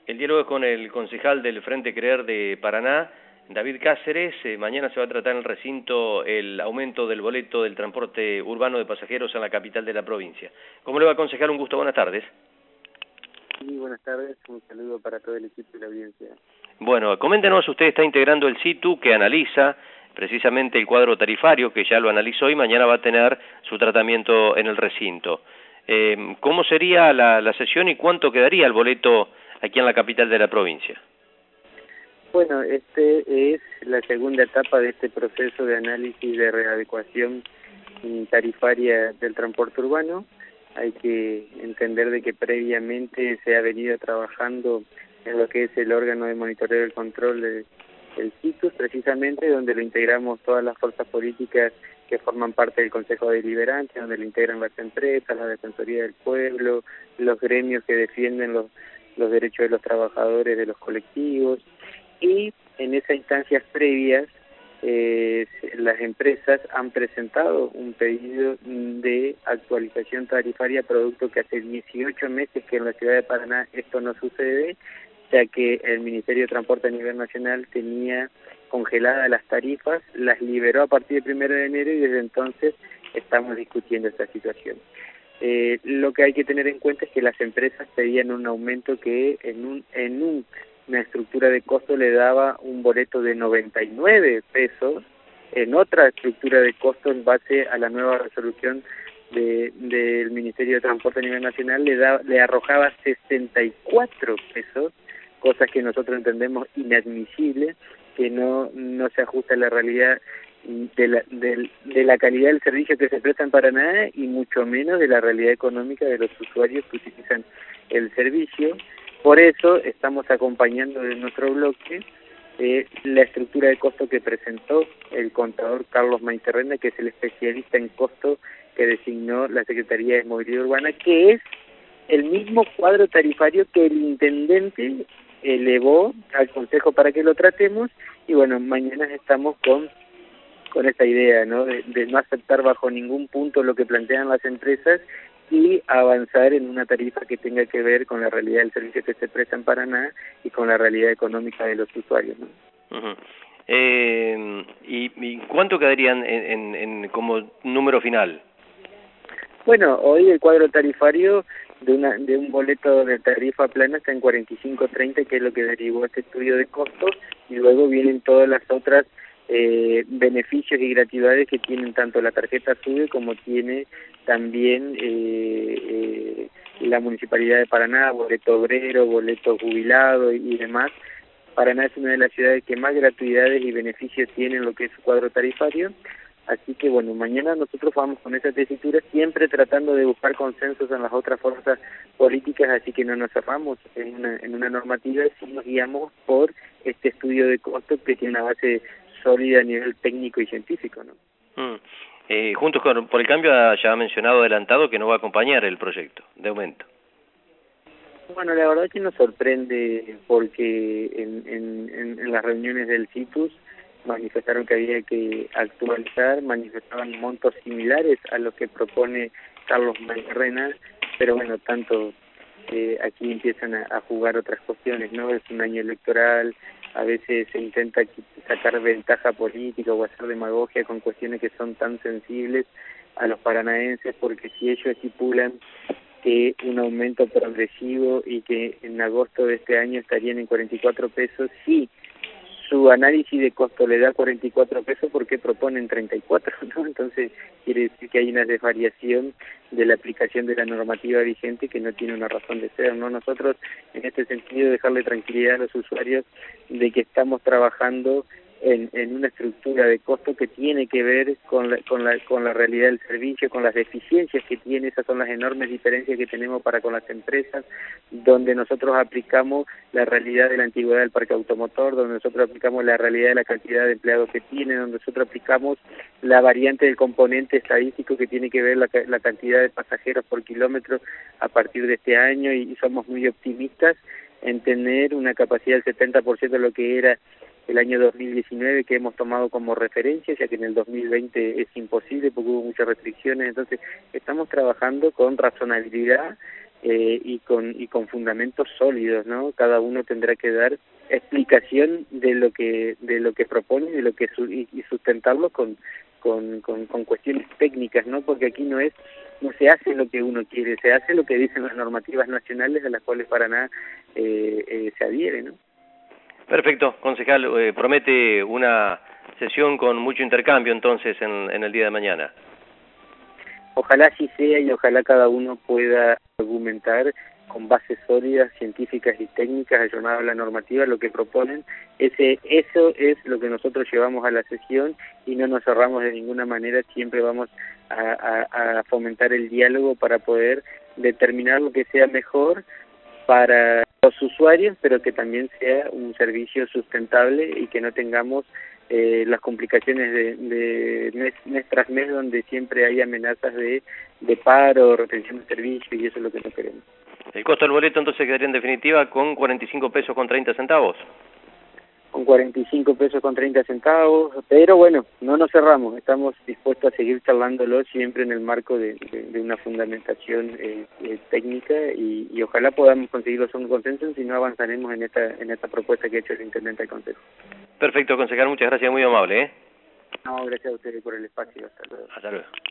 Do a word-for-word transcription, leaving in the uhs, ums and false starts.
El diálogo es con el concejal del Frente Creer de Paraná, David Cáceres. Eh, mañana se va a tratar en el recinto el aumento del boleto del transporte urbano de pasajeros en la capital de la provincia. ¿Cómo le va, concejal? Un gusto, buenas tardes. Sí, buenas tardes, un saludo para todo el equipo y la audiencia. Bueno, coméntenos, usted está integrando el C I T U que analiza precisamente el cuadro tarifario, que ya lo analizó y mañana va a tener su tratamiento en el recinto. Eh, ¿Cómo sería la, la sesión y cuánto quedaría el boleto aquí en la capital de la provincia? Bueno, este es la segunda etapa de este proceso de análisis de readecuación tarifaria del transporte urbano. Hay que entender de que previamente se ha venido trabajando en lo que es el órgano de monitoreo y control de, del C I T U S, precisamente donde lo integramos todas las fuerzas políticas que forman parte del Consejo Deliberante, donde lo integran las empresas, la Defensoría del Pueblo, los gremios que defienden los, los derechos de los trabajadores de los colectivos, y en esas instancias previas eh, las empresas han presentado un pedido de actualización tarifaria, producto que hace dieciocho meses que en la ciudad de Paraná esto no sucede, ya que el Ministerio de Transporte a nivel nacional tenía congeladas las tarifas, las liberó a partir del primero de enero y desde entonces estamos discutiendo esta situación. Eh, lo que hay que tener en cuenta es que las empresas pedían un aumento que en un en un, una estructura de costo le daba un boleto de noventa y nueve pesos, en otra estructura de costo en base a la nueva resolución de, del Ministerio de Transporte a nivel nacional le, da, le arrojaba sesenta y cuatro pesos, cosas que nosotros entendemos inadmisibles, que no, no se ajusta a la realidad de la, de, de la calidad del servicio que se presta en Paraná y mucho menos de la realidad económica de los usuarios que utilizan el servicio. Por eso estamos acompañando de nuestro bloque eh, la estructura de costo que presentó el contador Carlos Maiterrena, que es el especialista en costo que designó la Secretaría de Movilidad Urbana, que es el mismo cuadro tarifario que el intendente elevó al Consejo para que lo tratemos, y bueno, mañana estamos con con esta idea, ¿no? De, de no aceptar bajo ningún punto lo que plantean las empresas y avanzar en una tarifa que tenga que ver con la realidad del servicio que se presta en Paraná y con la realidad económica de los usuarios, ¿no? Uh-huh. eh, y, ¿Y cuánto quedarían en, en, en como número final? Bueno, hoy el cuadro tarifario de una de un boleto de tarifa plana está en cuarenta y cinco treinta, que es lo que derivó este estudio de costos, y luego vienen todas las otras Eh, beneficios y gratuidades que tienen tanto la tarjeta SUBE como tiene también eh, eh, la Municipalidad de Paraná, boleto obrero, boleto jubilado y, y demás. Paraná es una de las ciudades que más gratuidades y beneficios tiene en lo que es su cuadro tarifario, así que bueno, mañana nosotros vamos con esa tesitura, siempre tratando de buscar consensos en las otras fuerzas políticas, así que no nos cerramos en una, en una normativa, y nos guiamos por este estudio de costos que tiene una base sólida a nivel técnico y científico, ¿no? Mm. Eh, juntos con por el cambio ya ha mencionado adelantado que no va a acompañar el proyecto de aumento. Bueno, la verdad que nos sorprende porque en, en, en las reuniones del C I T U S manifestaron que había que actualizar, manifestaban montos similares a lo que propone Carlos Maiterrena, pero bueno, tanto eh, aquí empiezan a, a jugar otras cuestiones, ¿no? Es un año electoral, a veces se intenta sacar ventaja política o hacer demagogia con cuestiones que son tan sensibles a los paranaenses, porque si ellos estipulan que un aumento progresivo y que en agosto de este año estarían en cuarenta y cuatro pesos, sí, su análisis de costo le da cuarenta y cuatro pesos, porque proponen treinta y cuatro, ¿no? Entonces quiere decir que hay una desvariación de la aplicación de la normativa vigente que no tiene una razón de ser, ¿no? Nosotros, en este sentido, dejarle tranquilidad a los usuarios de que estamos trabajando en, en una estructura de costo que tiene que ver con la, con la con la realidad del servicio, con las deficiencias que tiene. Esas son las enormes diferencias que tenemos para con las empresas, donde nosotros aplicamos la realidad de la antigüedad del parque automotor, donde nosotros aplicamos la realidad de la cantidad de empleados que tiene, donde nosotros aplicamos la variante del componente estadístico que tiene que ver la, la cantidad de pasajeros por kilómetro a partir de este año, y, y somos muy optimistas en tener una capacidad del setenta por ciento de lo que era el año dos mil diecinueve, que hemos tomado como referencia, ya que en el dos mil veinte es imposible porque hubo muchas restricciones. Entonces estamos trabajando con razonabilidad, eh, y con y con fundamentos sólidos, ¿no? Cada uno tendrá que dar explicación de lo que de lo que propone, de lo que su, y, y sustentarlo con, con con con cuestiones técnicas, ¿no? Porque aquí no es no se hace lo que uno quiere, se hace lo que dicen las normativas nacionales a las cuales Paraná eh, eh, se adhiere, ¿no? Perfecto, concejal, eh, promete una sesión con mucho intercambio entonces en, en el día de mañana. Ojalá así sea y ojalá cada uno pueda argumentar con bases sólidas, científicas y técnicas, ayornado a la normativa, lo que proponen. Ese, eso es lo que nosotros llevamos a la sesión y no nos cerramos de ninguna manera, siempre vamos a, a, a fomentar el diálogo para poder determinar lo que sea mejor para los usuarios, pero que también sea un servicio sustentable y que no tengamos eh, las complicaciones de, de mes, mes tras mes, donde siempre hay amenazas de, de paro, retención de servicio, y eso es lo que no queremos. El costo del boleto entonces quedaría en definitiva con cuarenta y cinco pesos con treinta centavos. Con cuarenta y cinco pesos con treinta centavos, pero bueno, no nos cerramos, estamos dispuestos a seguir charlándolo siempre en el marco de, de, de una fundamentación eh, eh, técnica y, y ojalá podamos conseguirlo un consenso, si no avanzaremos en esta en esta propuesta que ha hecho el Intendente del Consejo. Perfecto, concejal, muchas gracias, muy amable, ¿eh? No, gracias a ustedes por el espacio, hasta luego. Hasta luego.